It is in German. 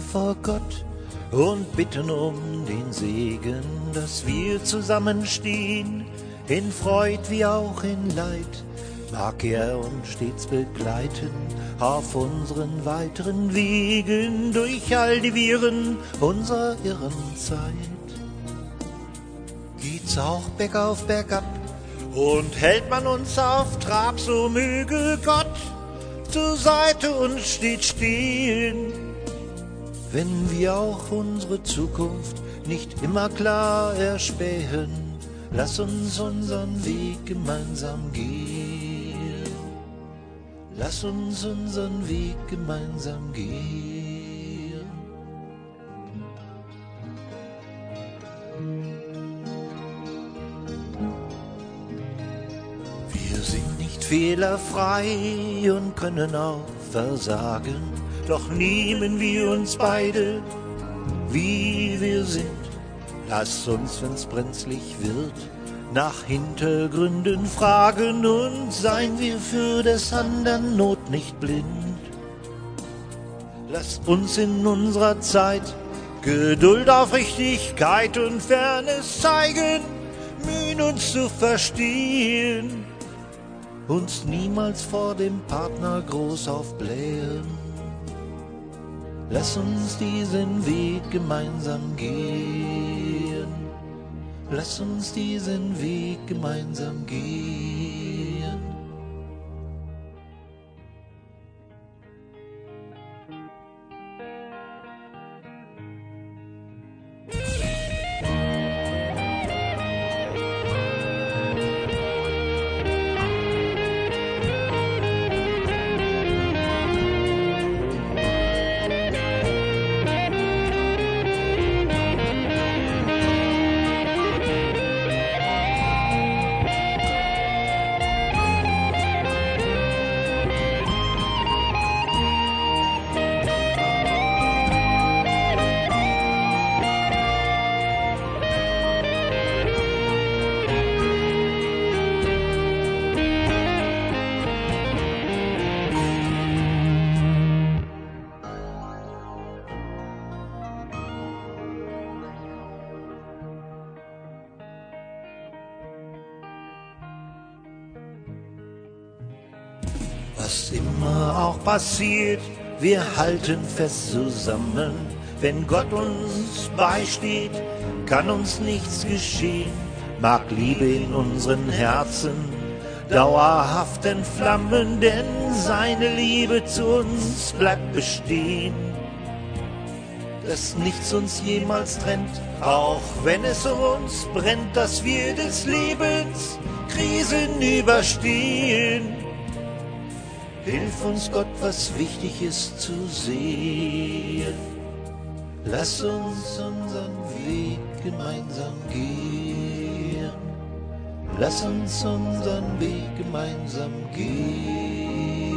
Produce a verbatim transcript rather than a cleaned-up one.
vor Gott und bitten um den Segen, dass wir zusammenstehen, in Freud wie auch in Leid. Mag er uns stets begleiten auf unseren weiteren Wegen durch all die Viren unserer irren Zeit. Geht's auch bergauf, bergab und hält man uns auf Trab, so möge Gott zur Seite uns stets stehen. Wenn wir auch unsere Zukunft nicht immer klar erspähen, lass uns unseren Weg gemeinsam gehen. Lass uns unseren Weg gemeinsam gehen. Wir sind nicht fehlerfrei und können auch versagen, doch nehmen wir uns beide, wie wir sind. Lass uns, wenn's brenzlig wird, nach Hintergründen fragen und seien wir für des andern Not nicht blind. Lass uns in unserer Zeit Geduld, Aufrichtigkeit und Fairness zeigen, mühen uns zu verstehen, uns niemals vor dem Partner groß aufblähen. Lass uns diesen Weg gemeinsam gehen. Lass uns diesen Weg gemeinsam gehen. Was immer auch passiert, wir halten fest zusammen. Wenn Gott uns beisteht, kann uns nichts geschehen. Mag Liebe in unseren Herzen dauerhaft entflammen, denn seine Liebe zu uns bleibt bestehen. Dass nichts uns jemals trennt, auch wenn es um uns brennt, dass wir des Lebens Krisen überstehen. Hilf uns, Gott, was wichtig ist zu sehen. Lass uns unseren Weg gemeinsam gehen. Lass uns unseren Weg gemeinsam gehen.